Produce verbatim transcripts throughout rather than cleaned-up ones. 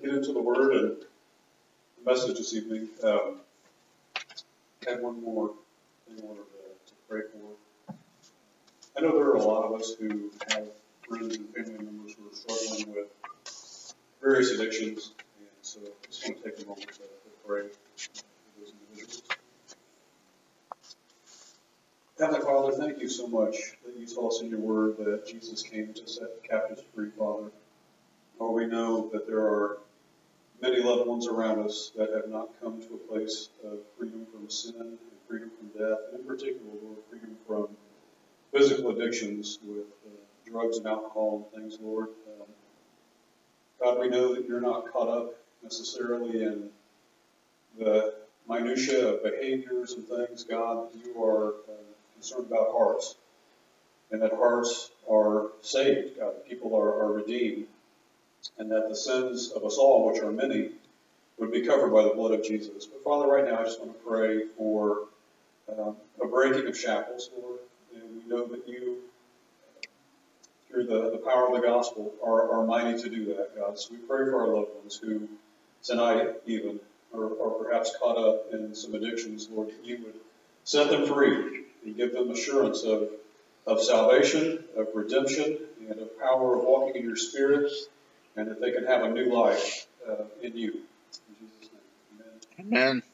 get into the Word and the message this evening, um, I had one more thing I wanted to, to pray for. I know there are a lot of us who have friends and family members who are struggling with various addictions, and so I just want to take a moment to, to pray for those individuals. Heavenly Father, thank you so much that you tell us in your Word that Jesus came to set captives free, Father. Lord, we know that there are many loved ones around us that have not come to a place of freedom from sin and freedom from death, and in particular, Lord, freedom from physical addictions with uh, drugs and alcohol and things, Lord. Um, God, we know that you're not caught up necessarily in the minutiae of behaviors and things. God, you are uh, concerned about hearts, and that hearts are saved, God, that people are, are redeemed, and that the sins of us all, which are many, would be covered by the blood of Jesus. But Father, right now I just want to pray for um, a breaking of shackles, Lord. And we know that you, through the, the power of the gospel, are, are mighty to do that, God. So we pray for our loved ones who tonight even are, are perhaps caught up in some addictions, Lord, that you would set them free and give them assurance of, of salvation, of redemption, and of power of walking in your Spirit, and that they can have a new life uh, in you. In Jesus' name, amen. Amen.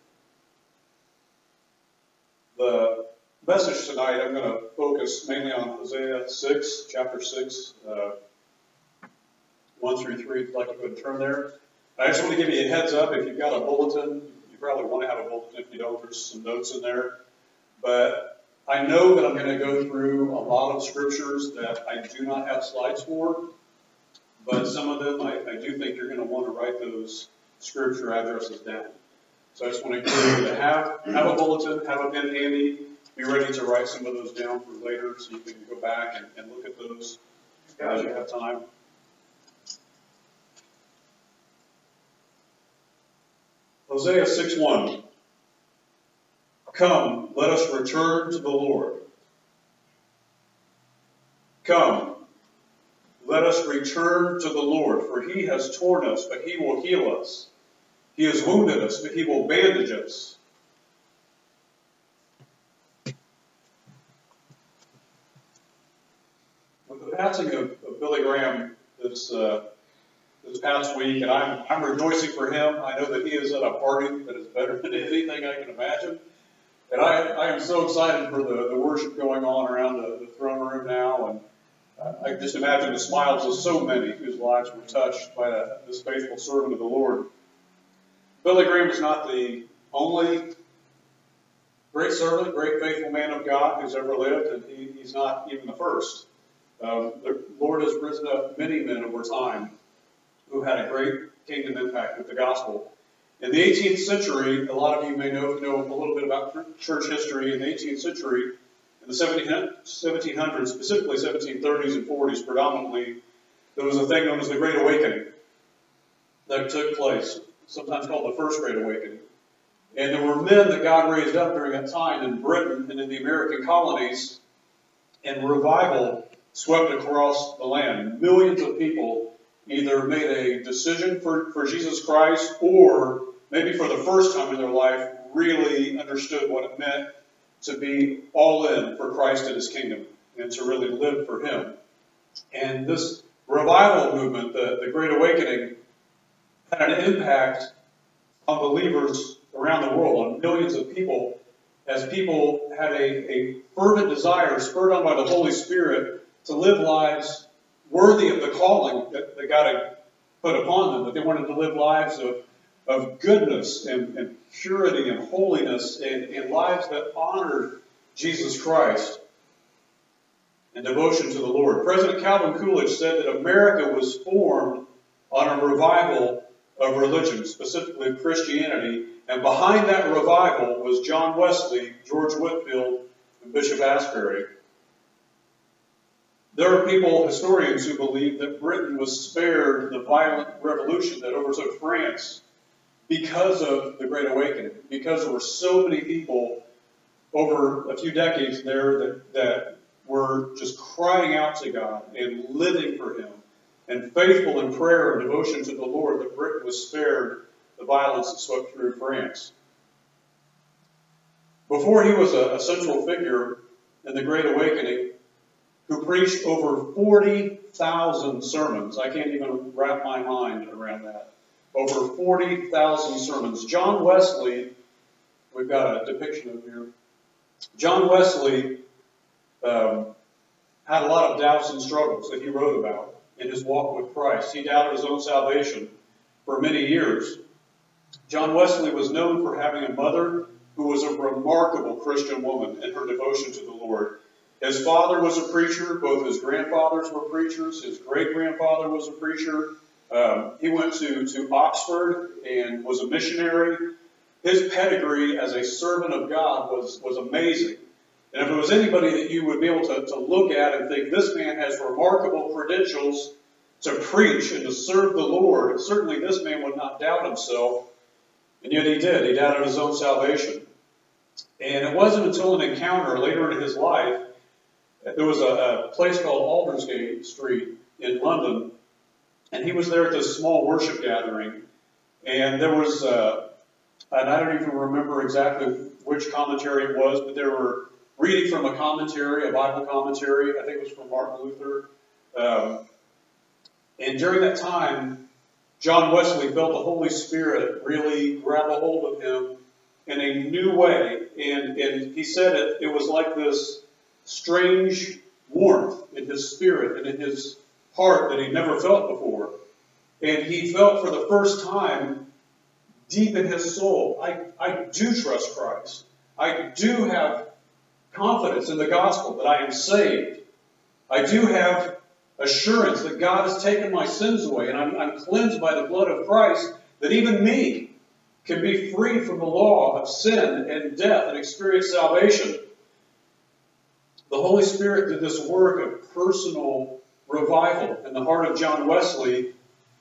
The message tonight, I'm going to focus mainly on Hosea six, chapter six, uh, one through three. If you'd like to go ahead and turn there. I just want to give you a heads up. If you've got a bulletin, you probably want to have a bulletin. If you don't, there's some notes in there. But I know that I'm going to go through a lot of scriptures that I do not have slides for. But some of them, I, I do think you're going to want to write those scripture addresses down. So I just want to encourage you to have, have a bulletin, have a pen handy, be ready to write some of those down for later so you can go back and, and look at those as you have time. Hosea six one. Come, let us return to the Lord. Come, let us return to the Lord, for he has torn us, but he will heal us. He has wounded us, but he will bandage us. With the passing of, of Billy Graham this uh, this past week, and I'm I'm rejoicing for him. I know that he is at a party that is better than anything I can imagine. And I, I am so excited for the, the worship going on around the, the throne room now, and I just imagine the smiles of so many whose lives were touched by that, this faithful servant of the Lord. Billy Graham is not the only great servant, great faithful man of God who's ever lived, and he, he's not even the first. Um, the Lord has risen up many men over time who had a great kingdom impact with the gospel. In the eighteenth century, a lot of you may know, know a little bit about church history. In the eighteenth century, in the seventeen hundreds, specifically seventeen thirties and forties predominantly, there was a thing known as the Great Awakening that took place, sometimes called the First Great Awakening. And there were men that God raised up during that time in Britain and in the American colonies, and revival swept across the land. Millions of people either made a decision for, for Jesus Christ, or maybe for the first time in their life really understood what it meant to be all in for Christ and his kingdom, and to really live for him. And this revival movement, the, the Great Awakening, had an impact on believers around the world, on millions of people, as people had a, a fervent desire, spurred on by the Holy Spirit, to live lives worthy of the calling that, that God had put upon them, that they wanted to live lives of, of goodness and, and purity and holiness, and, and lives that honored Jesus Christ and devotion to the Lord. President Calvin Coolidge said that America was formed on a revival of religion, specifically of Christianity, and behind that revival was John Wesley, George Whitefield, and Bishop Asbury. There are people, historians, who believe that Britain was spared the violent revolution that overtook France because of the Great Awakening, because there were so many people over a few decades there that, that were just crying out to God and living for him and faithful in prayer and devotion to the Lord, that Britain was spared the violence that swept through France. Before he was a, a central figure in the Great Awakening, who preached over forty thousand sermons. I can't even wrap my mind around that. Over forty thousand sermons. John Wesley, we've got a depiction of here. John Wesley um, had a lot of doubts and struggles that he wrote about in his walk with Christ. He doubted his own salvation for many years. John Wesley was known for having a mother who was a remarkable Christian woman in her devotion to the Lord. His father was a preacher. Both his grandfathers were preachers. His great-grandfather was a preacher. Um, he went to, to Oxford and was a missionary. His pedigree as a servant of God was, was amazing. And if it was anybody that you would be able to, to look at and think, this man has remarkable credentials to preach and to serve the Lord, certainly this man would not doubt himself. And yet he did. He doubted his own salvation. And it wasn't until an encounter later in his life, there was a, a place called Aldersgate Street in London, and he was there at this small worship gathering. And there was, uh, and I don't even remember exactly which commentary it was, but they were reading from a commentary, a Bible commentary. I think it was from Martin Luther. Um, and during that time, John Wesley felt the Holy Spirit really grab a hold of him in a new way. And, and he said it, it was like this strange warmth in his spirit and in his heart that he'd never felt before. And he felt for the first time, deep in his soul, I, I do trust Christ. I do have confidence in the gospel that I am saved. I do have assurance that God has taken my sins away and I'm, I'm cleansed by the blood of Christ, that even me can be free from the law of sin and death and experience salvation. The Holy Spirit did this work of personal revival in the heart of John Wesley,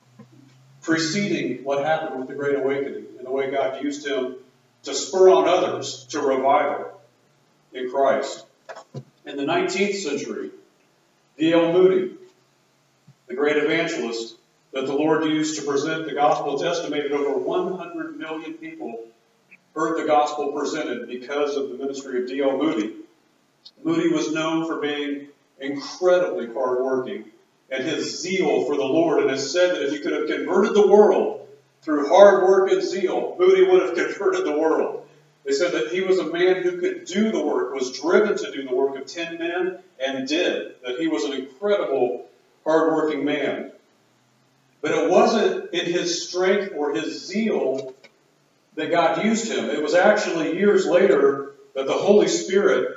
preceding what happened with the Great Awakening and the way God used him to spur on others to revival in Christ. In the nineteenth century, D L Moody, the great evangelist that the Lord used to present the gospel, it's estimated over one hundred million people heard the gospel presented because of the ministry of D L Moody. Moody was known for being incredibly hardworking and his zeal for the Lord, and it's said that if he could have converted the world through hard work and zeal, Moody would have converted the world. They said that he was a man who could do the work, was driven to do the work of ten men, and did. That he was an incredible, hardworking man. But it wasn't in his strength or his zeal that God used him. It was actually years later that the Holy Spirit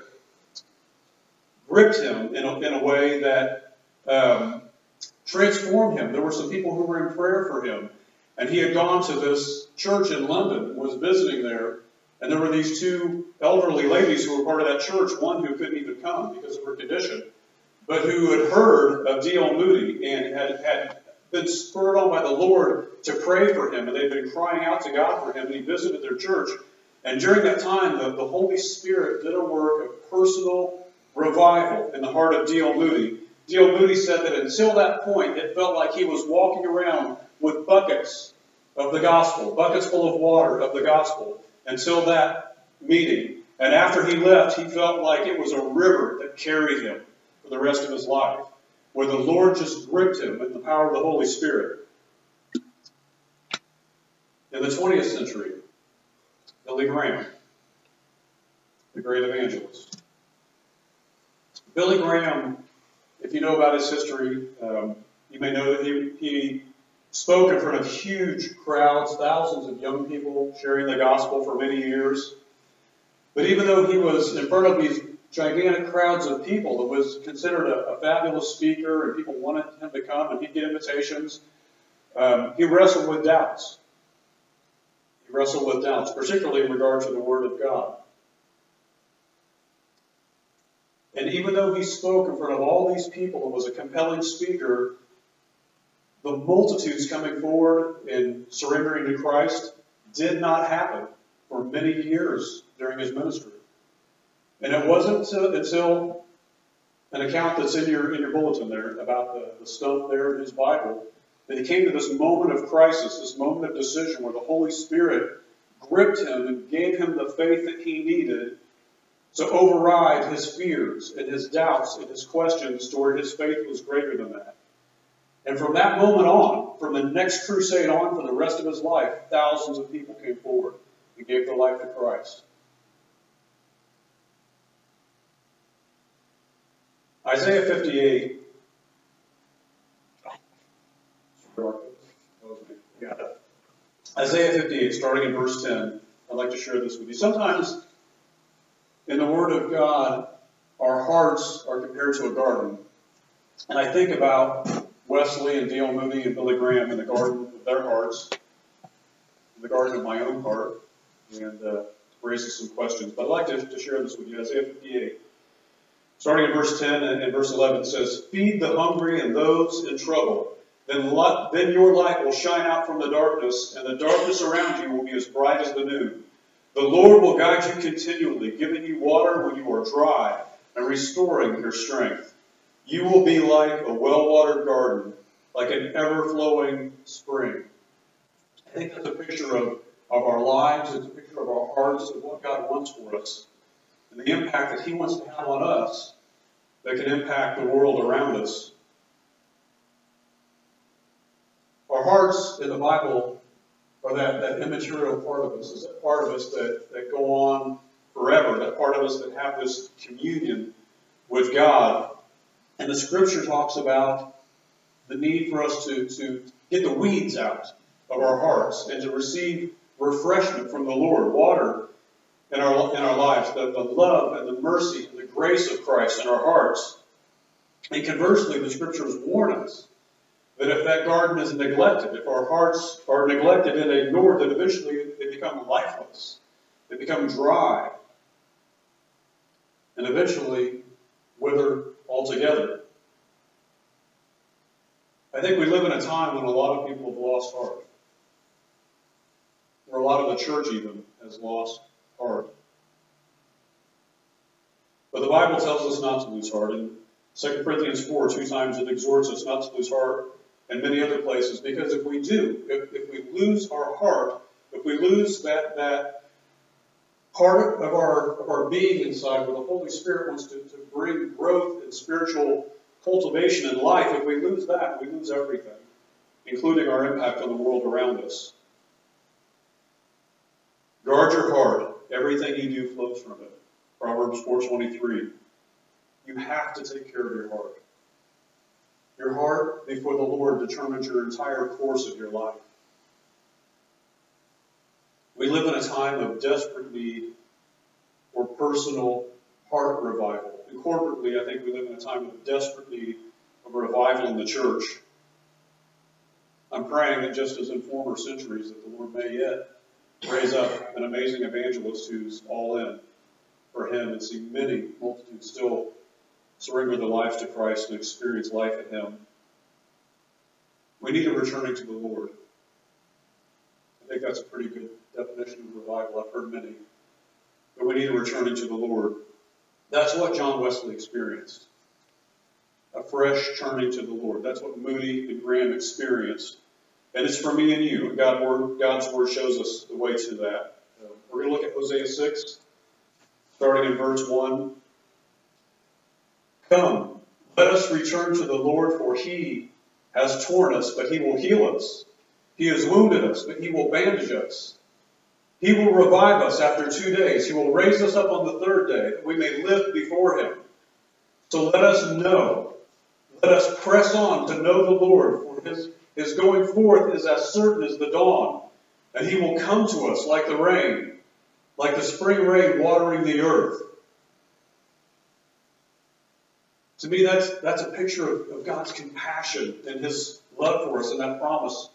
gripped him in a, in a way that um, transformed him. There were some people who were in prayer for him. And he had gone to this church in London, was visiting there, and there were these two elderly ladies who were part of that church, one who couldn't even come because of her condition, but who had heard of D L Moody and had, had been spurred on by the Lord to pray for him, and they'd been crying out to God for him, and he visited their church. And during that time, the, the Holy Spirit did a work of personal revival in the heart of D L Moody. D L Moody said that until that point, it felt like he was walking around with buckets of the gospel, buckets full of water of the gospel, until that meeting. And after he left, he felt like it was a river that carried him for the rest of his life, where the Lord just gripped him in the power of the Holy Spirit. In the twentieth century, Billy Graham, the great evangelist. Billy Graham, if you know about his history, um, you may know that he, he spoke in front of huge crowds, thousands of young people sharing the gospel for many years. But even though he was in front of these gigantic crowds of people, it was considered a, a fabulous speaker, and people wanted him to come, and he'd get invitations. Um, he wrestled with doubts. He wrestled with doubts, particularly in regard to the Word of God. And even though he spoke in front of all these people and was a compelling speaker, the multitudes coming forward and surrendering to Christ did not happen for many years during his ministry. And it wasn't until, until an account that's in your in your bulletin there about the, the stump there in his Bible, that he came to this moment of crisis, this moment of decision where the Holy Spirit gripped him and gave him the faith that he needed to override his fears and his doubts and his questions to where his faith was greater than that. And from that moment on, from the next crusade on for the rest of his life, thousands of people came forward and gave their life to Christ. Isaiah fifty-eight. Yeah. Isaiah fifty-eight, starting in verse ten. I'd like to share this with you. Sometimes in the Word of God, our hearts are compared to a garden. And I think about Wesley and D L Moody and Billy Graham in the garden of their hearts, in the garden of my own heart, and uh, raises some questions. But I'd like to, to share this with you. Isaiah fifty-eight, starting in verse ten and, and verse eleven, it says, "Feed the hungry and those in trouble. Then, light, then your light will shine out from the darkness, and the darkness around you will be as bright as the noon. The Lord will guide you continually, giving you water when you are dry, and restoring your strength. You will be like a well-watered garden, like an ever-flowing spring." I think that's a picture of, of our lives. It's a picture of our hearts, of what God wants for us, and the impact that He wants to have on us that can impact the world around us. Our hearts in the Bible are that, that immaterial part of us, is that part of us that, that go on forever, that part of us that have this communion with God. And the Scripture talks about the need for us to, to get the weeds out of our hearts and to receive refreshment from the Lord, water in our, in our lives, the, the love and the mercy and the grace of Christ in our hearts. And conversely, the Scriptures warn us that if that garden is neglected, if our hearts are neglected and ignored, that eventually they become lifeless. They become dry. And eventually wither altogether. I think we live in a time when a lot of people have lost heart. Where a lot of the church even has lost heart. But the Bible tells us not to lose heart. In Second Corinthians four, two times it exhorts us not to lose heart, and many other places, because if we do, if, if we lose our heart, if we lose that, that part of our, of our being inside where the Holy Spirit wants to, to bring growth and spiritual cultivation in life, if we lose that, we lose everything, including our impact on the world around us. Guard your heart. Everything you do flows from it. Proverbs four twenty-three. You have to take care of your heart. Your heart before the Lord determines your entire course of your life. We live in a time of desperate need for personal heart revival. And corporately, I think we live in a time of desperate need of revival in the church. I'm praying that just as in former centuries, that the Lord may yet raise up an amazing evangelist who's all in for Him, and see many multitudes still surrender their lives to Christ and experience life in Him. We need a returning to the Lord. I think that's a pretty good definition of revival. I've heard many. But we need a returning to the Lord. That's what John Wesley experienced. A fresh turning to the Lord. That's what Moody and Graham experienced. And it's for me and you. God word, God's Word shows us the way to that. Uh, we're going to look at Hosea six, starting in verse one. Come, let us return to the Lord, for He has torn us, but He will heal us. He has wounded us, but He will bandage us. He will revive us after two days. He will raise us up on the third day, that we may live before Him. So let us know. Let us press on to know the Lord, for His, his going forth is as certain as the dawn, and He will come to us like the rain, like the spring rain watering the earth. To me, that's, that's a picture of, of God's compassion and His love for us and that promise.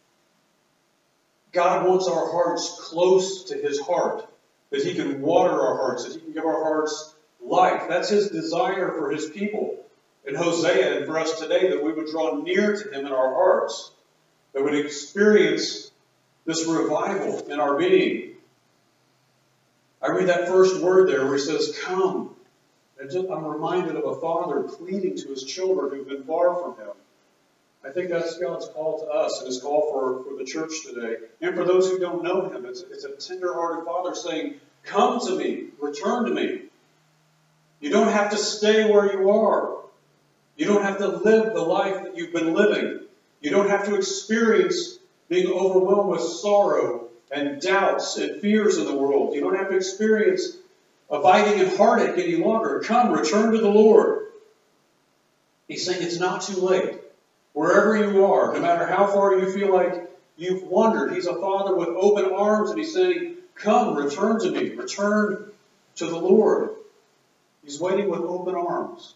God wants our hearts close to His heart, that He can water our hearts, that He can give our hearts life. That's His desire for His people in Hosea and for us today, that we would draw near to Him in our hearts, that we would experience this revival in our being. I read that first word there where He says, come. And just, I'm reminded of a father pleading to his children who've been far from him. I think that's God's call to us and his call for, for the church today. And for those who don't know him, it's, it's a tender-hearted father saying, come to me, return to me. You don't have to stay where you are. You don't have to live the life that you've been living. You don't have to experience being overwhelmed with sorrow and doubts and fears in the world. You don't have to experience abiding in heartache any longer. Come, return to the Lord. He's saying it's not too late. Wherever you are, no matter how far you feel like you've wandered, he's a father with open arms, and he's saying, come, return to me. Return to the Lord. He's waiting with open arms.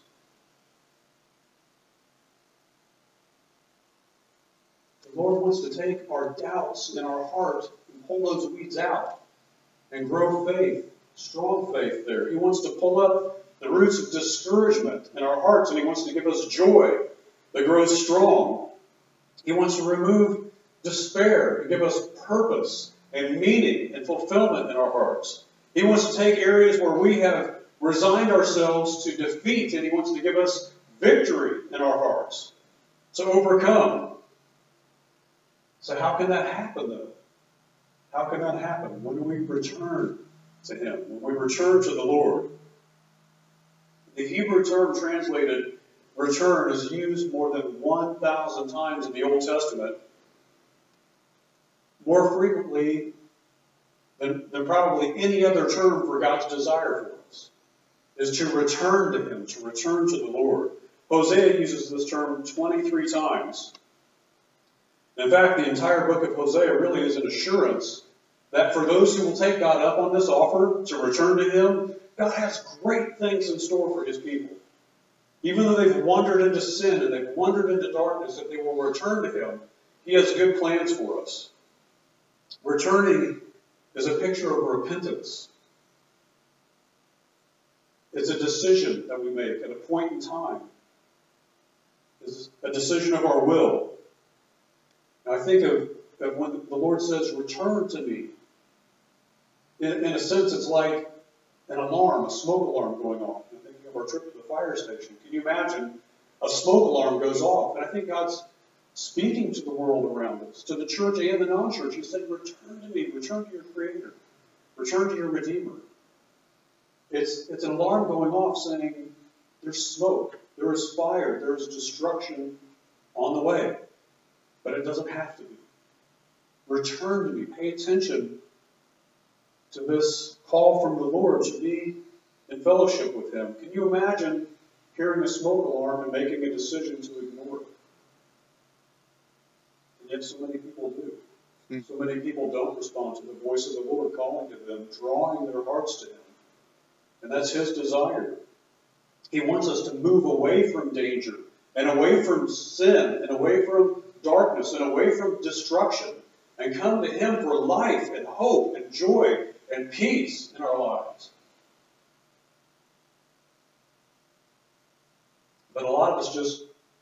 The Lord wants to take our doubts in our heart and pull those weeds out and grow faith, strong faith there. He wants to pull up the roots of discouragement in our hearts, and he wants to give us joy that grows strong. He wants to remove despair and give us purpose and meaning and fulfillment in our hearts. He wants to take areas where we have resigned ourselves to defeat, and he wants to give us victory in our hearts to overcome. So how can that happen, though? How can that happen? When we return to him, when we return to the Lord. The Hebrew term translated return is used more than one thousand times in the Old Testament, more frequently than, than probably any other term for God's desire for us, is to return to him, to return to the Lord. Hosea uses this term twenty-three times. In fact, the entire book of Hosea really is an assurance that for those who will take God up on this offer to return to him, God has great things in store for his people. Even though they've wandered into sin and they've wandered into darkness, if they will return to him, he has good plans for us. Returning is a picture of repentance. It's a decision that we make at a point in time. It's a decision of our will. Now, I think of, of when the Lord says, return to me. In, in a sense, it's like an alarm, a smoke alarm going off. I'm thinking of our trip to the fire station. Can you imagine a smoke alarm goes off? And I think God's speaking to the world around us, to the church and the non-church. He's saying, return to me, return to your Creator, return to your Redeemer. It's, it's an alarm going off saying, there's smoke, there is fire, there is destruction on the way. But it doesn't have to be. Return to me. Pay attention to this call from the Lord to be in fellowship with him. Can you imagine hearing a smoke alarm and making a decision to ignore it? And yet so many people do. So many people don't respond to the voice of the Lord calling to them, drawing their hearts to him. And that's his desire. He wants us to move away from danger and away from sin and away from darkness and away from destruction and come to him for life and hope and joy and peace in our lives. But a lot of us just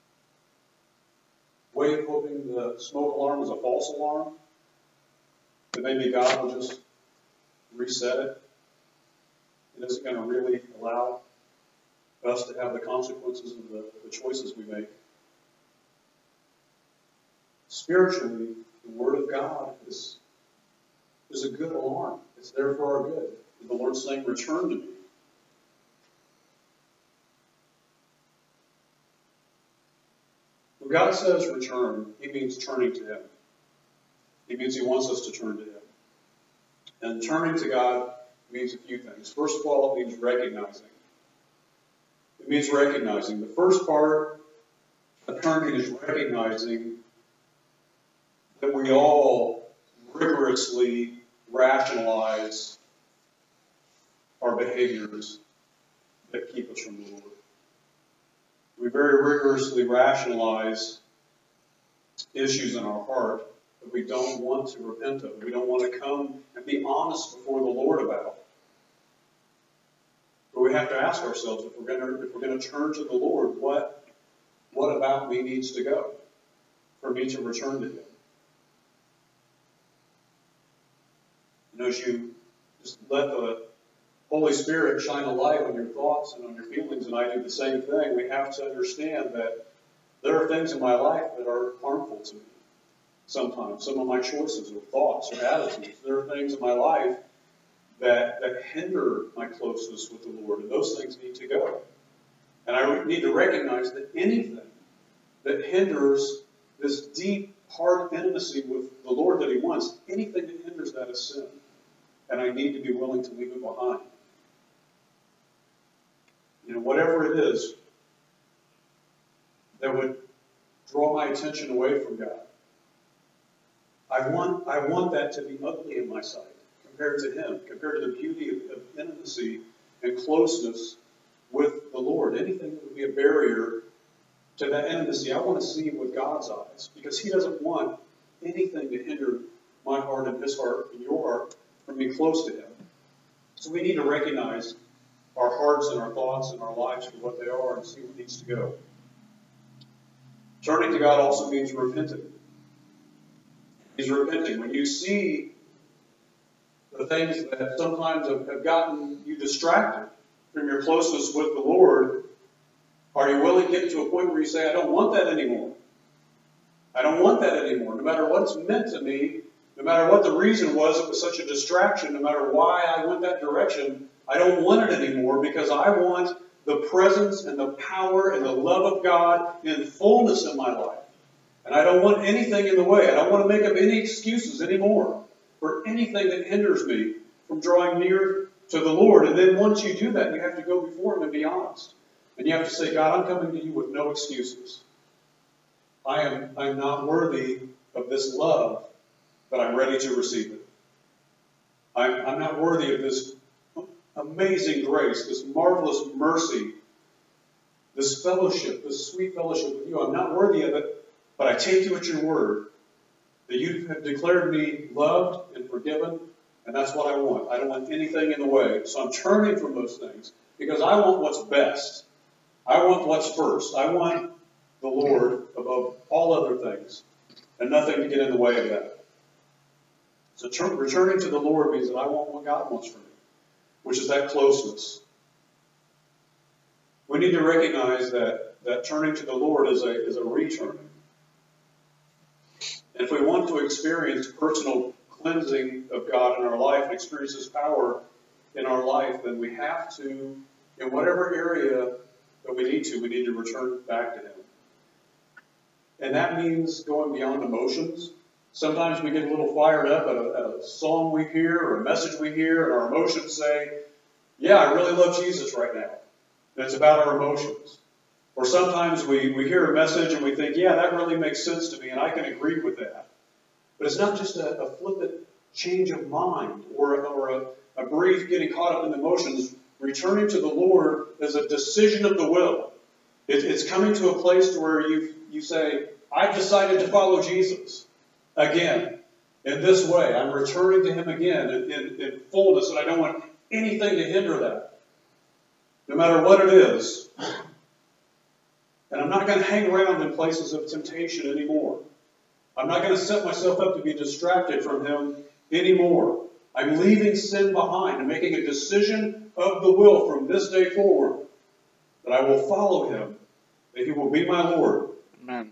wait hoping the smoke alarm is a false alarm, that maybe God will just reset it. It isn't going to really allow us to have the consequences of the, the choices we make. Spiritually, the Word of God is, is a good alarm. It's there for our good. And the Lord's saying, return to me. When God says return, he means turning to him. He means he wants us to turn to him. And turning to God means a few things. First of all, it means recognizing. It means recognizing. The first part of turning is recognizing that we all rigorously rationalize our behaviors that keep us from the Lord. We very rigorously rationalize issues in our heart that we don't want to repent of. We don't want to come and be honest before the Lord about. But we have to ask ourselves, if we're going to, if we're going to turn to the Lord, what, what about me needs to go for me to return to him? And as you just let the Holy Spirit shine a light on your thoughts and on your feelings, and I do the same thing. We have to understand that there are things in my life that are harmful to me. Sometimes, some of my choices or thoughts or attitudes, there are things in my life that, that hinder my closeness with the Lord, and those things need to go. And I need to recognize that anything that hinders this deep heart intimacy with the Lord that He wants, anything that hinders that is sin. And I need to be willing to leave it behind. You know, whatever it is that would draw my attention away from God, I want, I want that to be ugly in my sight compared to Him, compared to the beauty of, of intimacy and closeness with the Lord. Anything that would be a barrier to that intimacy, I want to see with God's eyes, because He doesn't want anything to hinder my heart and His heart and your heart from being close to Him. So we need to recognize our hearts and our thoughts and our lives for what they are and see what needs to go. Turning to God also means repenting. He's repenting. When you see the things that sometimes have, have gotten you distracted from your closeness with the Lord, are you willing to get to a point where you say, I don't want that anymore? I don't want that anymore. No matter what it's meant to me, no matter what the reason was, it was such a distraction, no matter why I went that direction, I don't want it anymore, because I want the presence and the power and the love of God in fullness in my life. And I don't want anything in the way. I don't want to make up any excuses anymore for anything that hinders me from drawing near to the Lord. And then once you do that, you have to go before Him and be honest. And you have to say, God, I'm coming to you with no excuses. I am I'm not worthy of this love, but I'm ready to receive it. I'm, I'm not worthy of this amazing grace, this marvelous mercy, this fellowship, this sweet fellowship with you. I'm not worthy of it, but I take you at your word, that you have declared me loved and forgiven, and that's what I want. I don't want anything in the way. So I'm turning from those things because I want what's best. I want what's first. I want the Lord above all other things, and nothing to get in the way of that. So turn, returning to the Lord means that I want what God wants for me, which is that closeness. We need to recognize that, that turning to the Lord is a, is a returning. And if we want to experience personal cleansing of God in our life and experience His power in our life, then we have to, in whatever area that we need to, we need to return back to Him. And that means going beyond emotions. Sometimes we get a little fired up at a, at a song we hear or a message we hear, and our emotions say, yeah, I really love Jesus right now. And it's about our emotions. Or sometimes we, we hear a message and we think, yeah, that really makes sense to me, and I can agree with that. But it's not just a, a flippant change of mind or, or a, a brief getting caught up in the emotions. Returning to the Lord is a decision of the will. It, it's coming to a place to where you you say, I've decided to follow Jesus again in this way. I'm returning to Him again in, in, in fullness, and I don't want anything to hinder that, no matter what it is. And I'm not going to hang around in places of temptation anymore. I'm not going to set myself up to be distracted from Him anymore. I'm leaving sin behind and making a decision of the will from this day forward that I will follow Him, that He will be my Lord. Amen.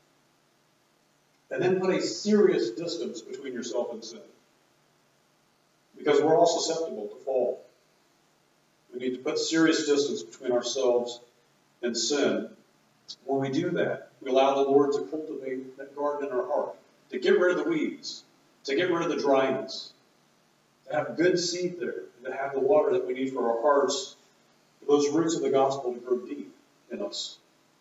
And then put a serious distance between yourself and sin. Because we're all susceptible to fall. We need to put serious distance between ourselves and sin. When we do that, we allow the Lord to cultivate that garden in our heart, to get rid of the weeds, to get rid of the dryness, to have good seed there, and to have the water that we need for our hearts, for those roots of the gospel to grow deep in us.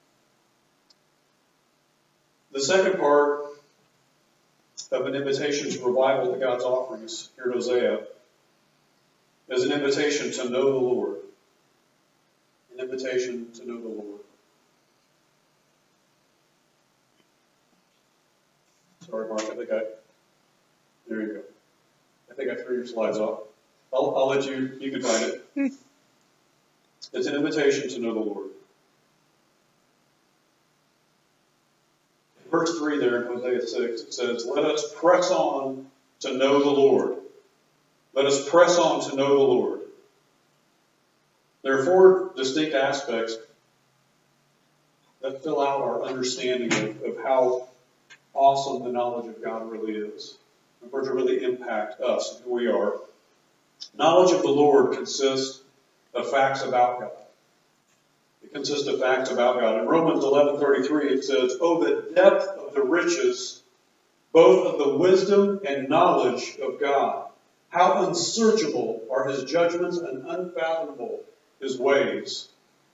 The second part of an invitation to revival to God's offerings here in Hosea is an invitation to know the Lord. An invitation to know the Lord. Sorry, Mark, I think I, there you go. I think I threw your slides off. I'll, I'll let you, you can find it. It's an invitation to know the Lord. Verse three there in Hosea six, it says, let us press on to know the Lord. Let us press on to know the Lord. There are four distinct aspects that fill out our understanding of, of how awesome the knowledge of God really is, and for it to really impact us and who we are. Knowledge of the Lord consists of facts about God. It consists of facts about God. In Romans eleven thirty-three it says, "Oh, the depth of the riches, both of the wisdom and knowledge of God. How unsearchable are his judgments and unfathomable his ways."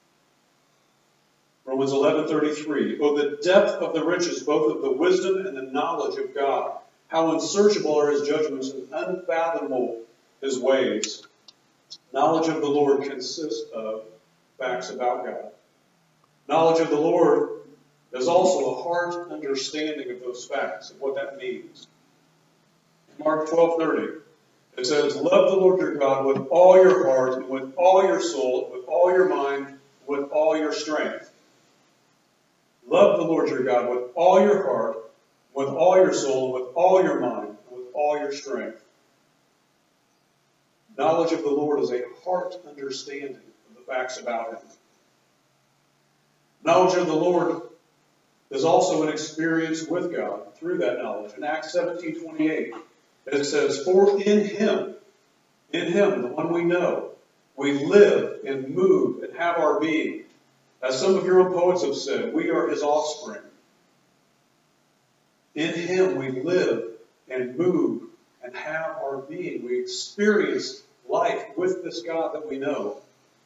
Romans eleven thirty-three, "Oh, the depth of the riches, both of the wisdom and the knowledge of God. How unsearchable are his judgments and unfathomable his ways." Knowledge of the Lord consists of facts about God. Knowledge of the Lord is also a heart understanding of those facts, of what that means. In Mark twelve thirty, it says, "Love the Lord your God with all your heart, and with all your soul, with all your mind, and with all your strength." Love the Lord your God with all your heart, with all your soul, with all your mind, and with all your strength. Knowledge of the Lord is a heart understanding of the facts about him. Knowledge of the Lord is also an experience with God through that knowledge. In Acts seventeen twenty-eight, it says, "For in him, in him, the one we know, we live and move and have our being. As some of your own poets have said, we are his offspring." In him we live and move and have our being. We experience life with this God that we know.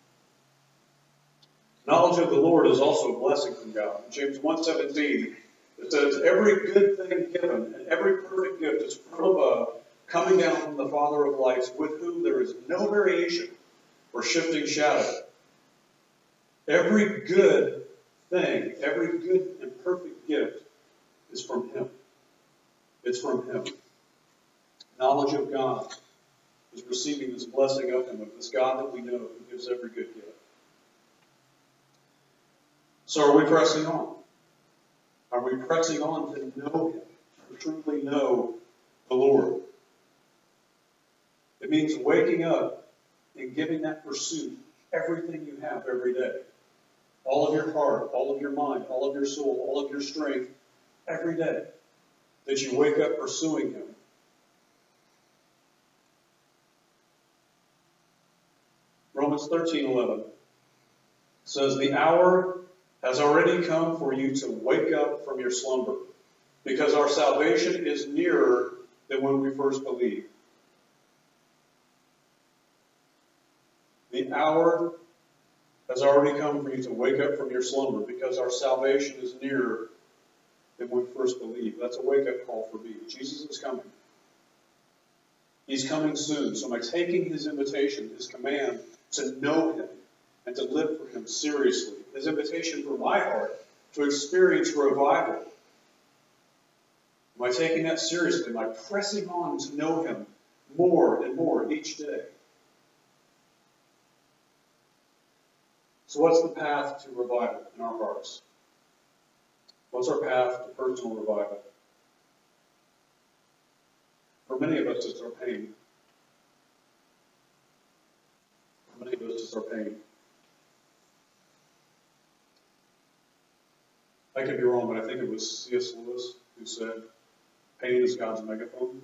Knowledge of the Lord is also a blessing from God. In James one seventeen, it says, "Every good thing given and every perfect gift is from above, coming down from the Father of lights, with whom there is no variation or shifting shadow." Every good thing, every good and perfect gift is from him. It's from him. Knowledge of God is receiving this blessing of him, of this God that we know who gives every good gift. So are we pressing on? Are we pressing on to know him, to truly know the Lord? It means waking up and giving that pursuit everything you have every day. All of your heart, all of your mind, all of your soul, all of your strength, every day. That you wake up pursuing him. Romans thirteen eleven says, "The hour has already come for you to wake up from your slumber, because our salvation is nearer than when we first believed." The hour has already come for you to wake up from your slumber, because our salvation is nearer than when we first believed. That's a wake-up call for me. Jesus is coming. He's coming soon. So am I taking his invitation, his command to know him and to live for him seriously? His invitation for my heart to experience revival. Am I taking that seriously? Am I pressing on to know him more and more each day? So what's the path to revival in our hearts? What's our path to personal revival? For many of us, it's our pain. For many of us, it's our pain. I could be wrong, but I think it was C S Lewis who said, "Pain is God's megaphone."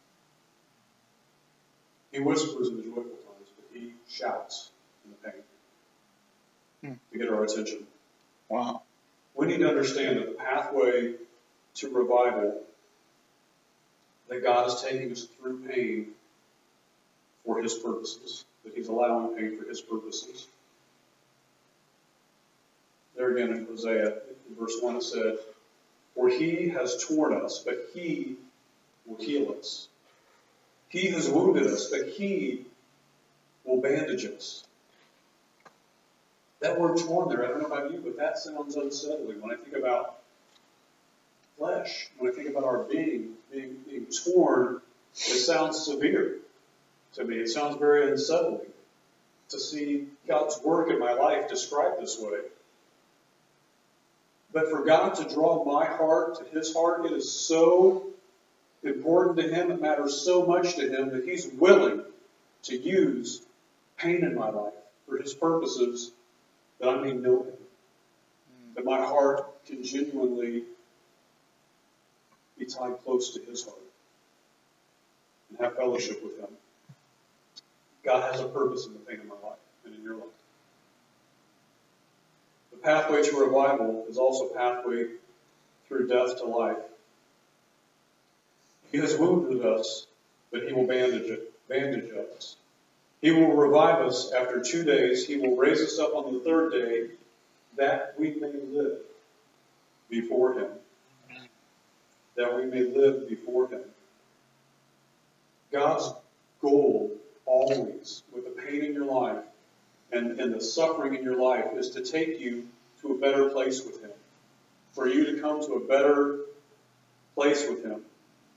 He whispers in the joyful times, but he shouts in the pain hmm. to get our attention. Wow. We need to understand that the pathway to revival, that God is taking us through pain for his purposes, that he's allowing pain for his purposes. There again in Hosea, in verse one it said, "For he has torn us, but he will heal us. He has wounded us, but he will bandage us." That word torn there, I don't know about you, but that sounds unsettling. When I think about flesh, when I think about our being, being, being torn, it sounds severe to me. It sounds very unsettling to see God's work in my life described this way. But for God to draw my heart to his heart, it is so important to him, it matters so much to him that he's willing to use pain in my life for his purposes, that I may know him. That my heart can genuinely be tied close to his heart and have fellowship with him. God has a purpose in the pain of my life and in your life. The pathway to revival is also a pathway through death to life. He has wounded us, but he will bandage it, bandage us. He will revive us after two days. He will raise us up on the third day, that we may live before him. That we may live before him. God's goal always, with the pain in your life and, and the suffering in your life, is to take you to a better place with him. For you to come to a better place with him.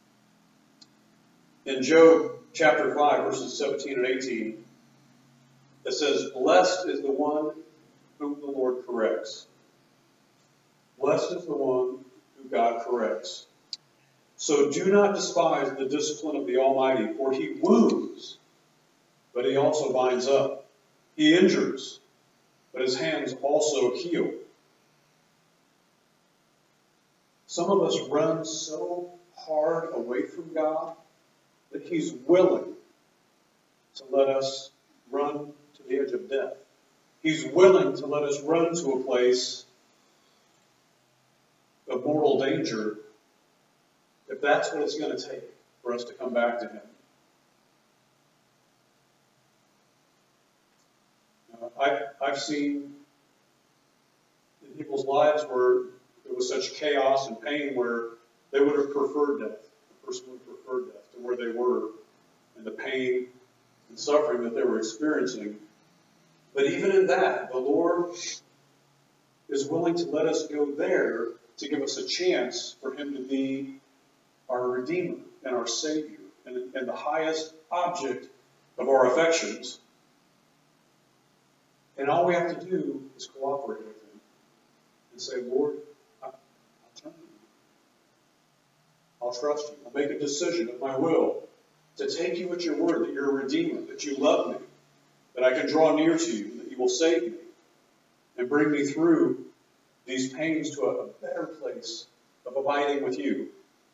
In Job chapter five, verses seventeen and eighteen, it says, "Blessed is the one whom the Lord corrects." Blessed is the one who God corrects. So do not despise the discipline of the Almighty, for he wounds, but he also binds up. He injures, but his hands also heal. Some of us run so hard away from God that he's willing to let us run to the edge of death. He's willing to let us run to a place of mortal danger if that's what it's going to take for us to come back to him. Uh, I, I've seen in people's lives where there was such chaos and pain where they would have preferred death. The person would have preferred death to where they were and the pain and suffering that they were experiencing. But even in that, the Lord is willing to let us go there to give us a chance for him to be our Redeemer and our Savior and, and the highest object of our affections. And all we have to do is cooperate with him and say, Lord, I, I'll turn to you. I'll trust you. I'll make a decision of my will to take you at your word that you're a Redeemer, that you love me, that I can draw near to you, that you will save me and bring me through these pains to a, a better place of abiding with you.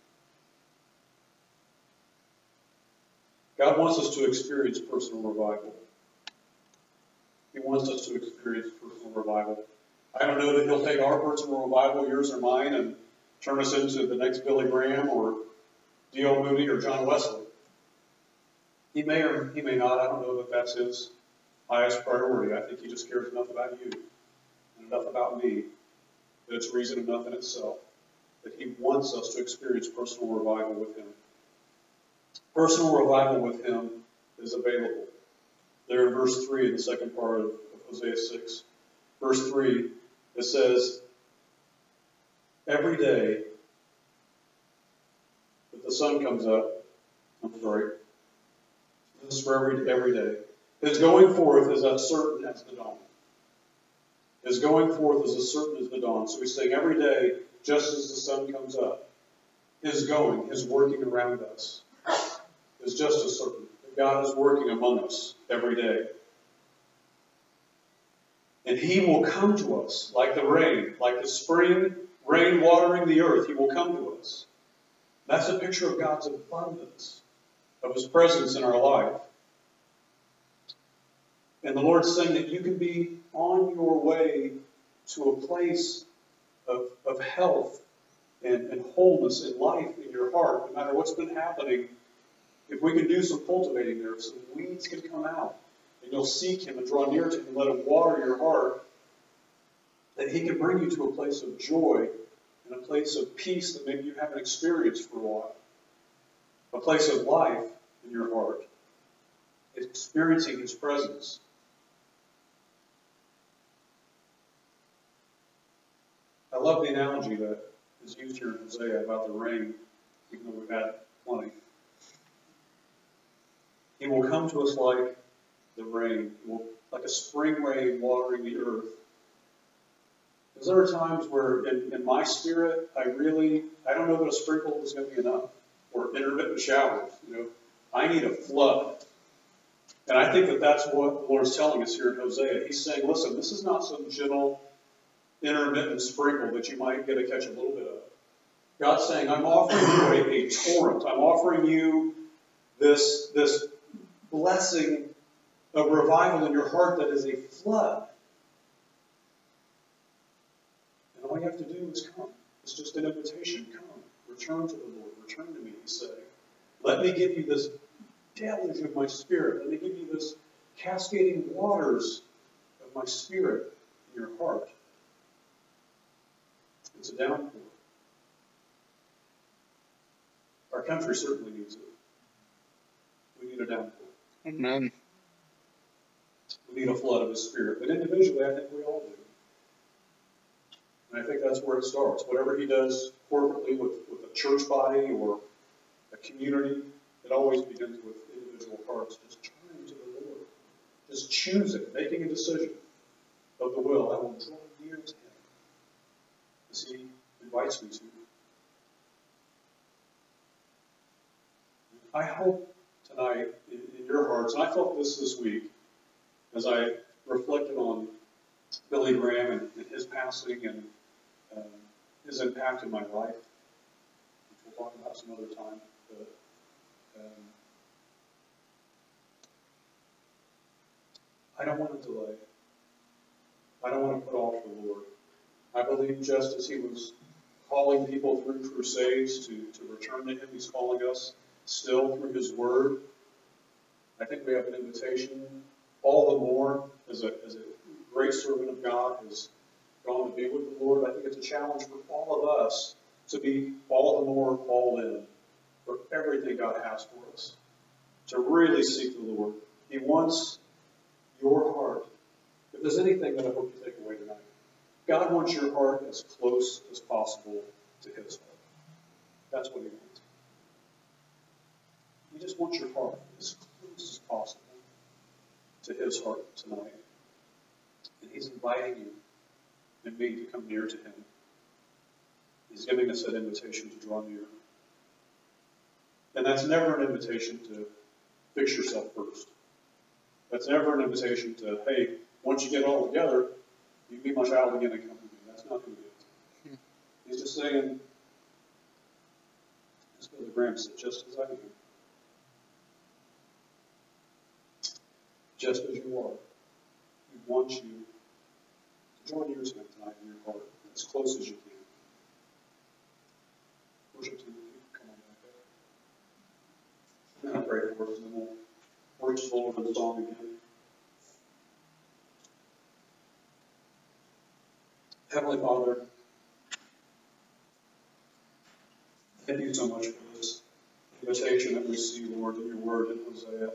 God wants us to experience personal revival. He wants us to experience personal revival. I don't know that he'll take our personal revival, yours or mine, and turn us into the next Billy Graham or D L Moody or John Wesley. He may or he may not. I don't know that that's his highest priority. I think he just cares enough about you and enough about me that it's reason enough in itself that he wants us to experience personal revival with him. Personal revival with him is available. There in verse three, in the second part of, of Hosea six. Verse three, it says, every day that the sun comes up, I'm sorry, this is for every, every day. His going forth is as certain as the dawn. His going forth is as certain as the dawn. So he's saying every day, just as the sun comes up, his going, his working around us, is just as certain that God is working among us every day. And he will come to us like the rain, like the spring rain watering the earth. He will come to us. That's a picture of God's abundance, of his presence in our life. And the Lord's saying that you can be on your way to a place of, of health and, and wholeness in life in your heart, no matter what's been happening. If we can do some cultivating there, some weeds can come out, and you'll seek him and draw near to him and let him water your heart, that he can bring you to a place of joy and a place of peace that maybe you haven't experienced for a while. A place of life in your heart, experiencing his presence. I love the analogy that is used here in Hosea about the rain, even though we've had plenty. He will come to us like the rain, will, like a spring rain watering the earth. Because there are times where in, in my spirit, I really, I don't know that a sprinkle is going to be enough, or intermittent showers. You know, I need a flood. And I think that that's what the Lord's telling us here in Hosea. He's saying, listen, this is not some gentle, intermittent sprinkle that you might get to catch a little bit of. God's saying, I'm offering you a, a torrent. I'm offering you this, this blessing of revival in your heart that is a flood. And all you have to do is come. It's just an invitation. Come. Return to the Lord. Return to me, he's saying. Let me give you this deluge of my Spirit. Let me give you this cascading waters of my Spirit in your heart. It's a downpour. Our country certainly needs it. We need a downpour. Amen. We need a flood of His Spirit. But individually, I think we all do. And I think that's where it starts. Whatever He does corporately with, with a church body or a community, it always begins with individual hearts just turning to the Lord. Just choosing, making a decision of the will. I will draw near to Him as He invites me to. I hope tonight in, in your hearts, and I felt this this week as I reflected on Billy Graham and, and his passing and um, his impact in my life, which we'll talk about some other time. But um, I don't want to delay. I don't want to put off the Lord. I believe just as He was calling people through crusades to, to return to Him, He's calling us still through His Word. I think we have an invitation all the more as a, as a great servant of God has gone to be with the Lord. I think it's a challenge for all of us to be all the more all in for everything God has for us. To really seek the Lord. He wants your heart. If there's anything that I hope you take away tonight, God wants your heart as close as possible to His heart. That's what He wants. He just wants your heart as close as possible to His heart tonight. And He's inviting you and me to come near to Him. He's giving us that invitation to draw near. And that's never an invitation to fix yourself first. That's never an invitation to, hey, once you get all together, you can be my child again and come to me. That's not who He is. He's just saying, as Billy Graham said, just as I am. Just as you are. He wants you to draw near to Him tonight in your heart, as close as you can. Worship team, come on back there. And I pray for us, and then we'll work just a little bit of the song again. Heavenly Father, thank you so much for this invitation that we see, Lord, in your word in Hosea.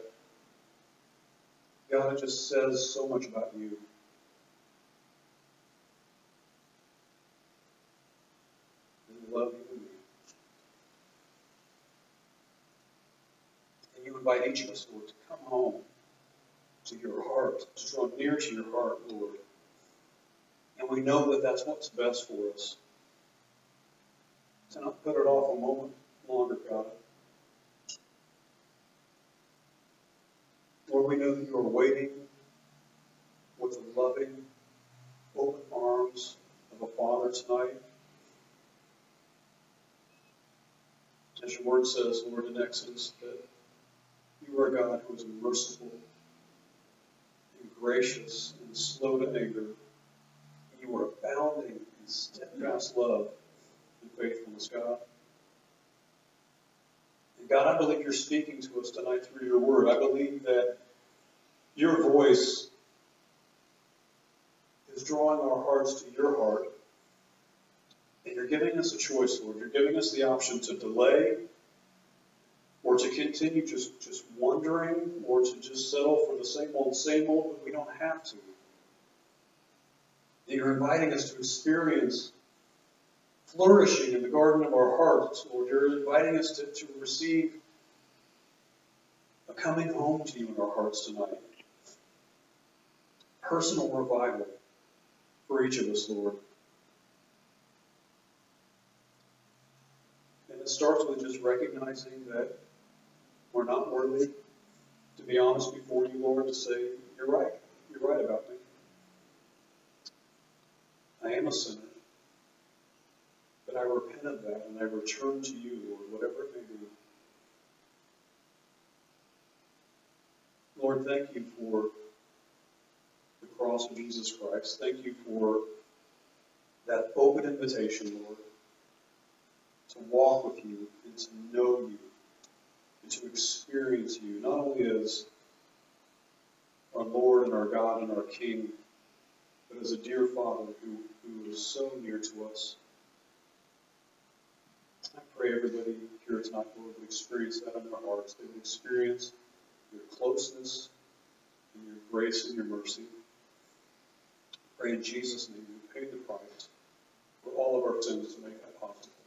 God, it just says so much about you. And we love you and me. And you invite each of us, Lord, to come home to your heart, to draw near to your heart, Lord. And we know that that's what's best for us. To not put it off a moment longer, God. Lord, we know that you are waiting with the loving, open arms of a Father tonight. As your word says, Lord, in Exodus, that you are a God who is merciful and gracious and slow to anger. You are abounding in steadfast love and faithfulness, God. And God, I believe you're speaking to us tonight through your word. I believe that your voice is drawing our hearts to your heart. And you're giving us a choice, Lord. You're giving us the option to delay or to continue just, just wondering or to just settle for the same old, same old, but we don't have to. And you're inviting us to experience flourishing in the garden of our hearts, Lord. You're inviting us to, to receive a coming home to you in our hearts tonight. Personal revival for each of us, Lord. And it starts with just recognizing that we're not worthy to be honest before you, Lord, to say, you're right. You're right about me. I am a sinner. But I repent of that and I return to you, Lord, whatever it may be. Lord, thank you for the cross of Jesus Christ. Thank you for that open invitation, Lord, to walk with you and to know you and to experience you, not only as our Lord and our God and our King, but as a dear Father who, who is so near to us. I pray everybody here tonight, Lord, would experience that in their hearts. They would experience your closeness and your grace and your mercy. I pray in Jesus' name you paid the price for all of our sins to make that possible.